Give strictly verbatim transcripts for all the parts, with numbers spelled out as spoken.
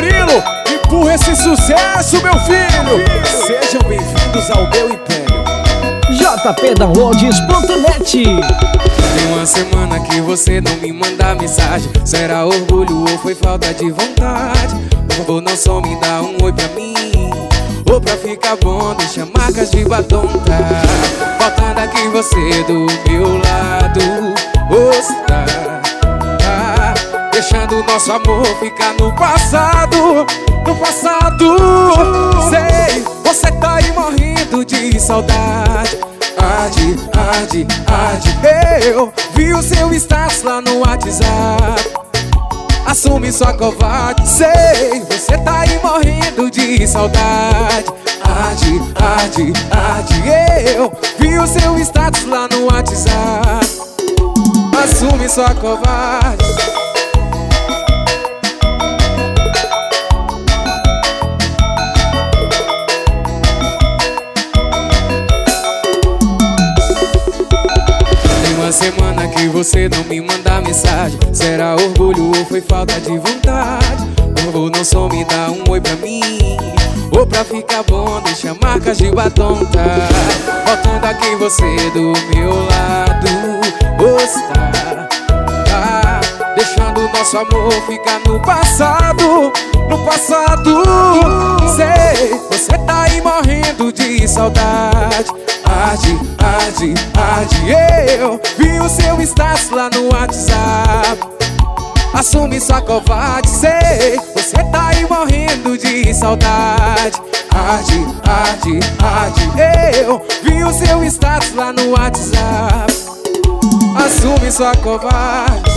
Murilo, empurra esse sucesso, meu filho. Sejam bem-vindos ao meu império. J P Downloads ponto net. Tem uma semana que você não me manda mensagem. Será orgulho ou foi falta de vontade? Por favor, não só me dá um oi pra mim, ou pra ficar bom, deixa marcas de batom, tá? Faltando aqui você do meu lado, oh, tá, tá deixando nosso amor ficar no passado, no passado. Sei, você tá aí morrendo de saudade. Arde, arde, arde. Eu vi o seu status lá no WhatsApp. Assume sua covarde. Sei, você tá aí morrendo de saudade. Arde, arde, arde. Eu vi o seu status lá no WhatsApp. Assume sua covarde. Semana que você não me manda mensagem. Será orgulho ou foi falta de vontade? Por favor, não só me dá um oi pra mim, ou pra ficar bom, deixa marcas de batom, tá? Faltando aqui você do meu lado, oh, está, tá deixando nosso amor ficar no passado, no passado. Sei, você tá aí morrendo de saudade. Arde, arde, arde. Eu vi o seu status lá no WhatsApp. Assume sua covarde. Sei, você tá aí morrendo de saudade. Arde, arde, arde. Eu vi o seu status lá no WhatsApp. Assume sua covarde.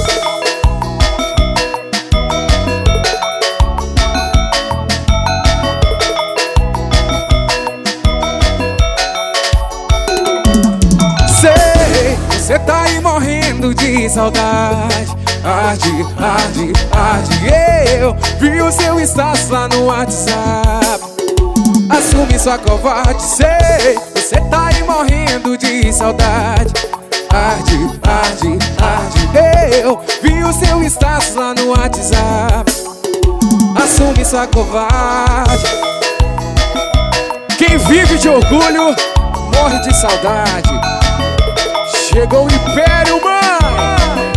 Você tá aí morrendo de saudade. Arde, arde, arde. Eu vi o seu status lá no WhatsApp. Assume sua covarde. Sei, você tá aí morrendo de saudade. Arde, arde, arde. Eu vi o seu status lá no WhatsApp. Assume sua covarde. Quem vive de orgulho morre de saudade. Chegou o império, mãe!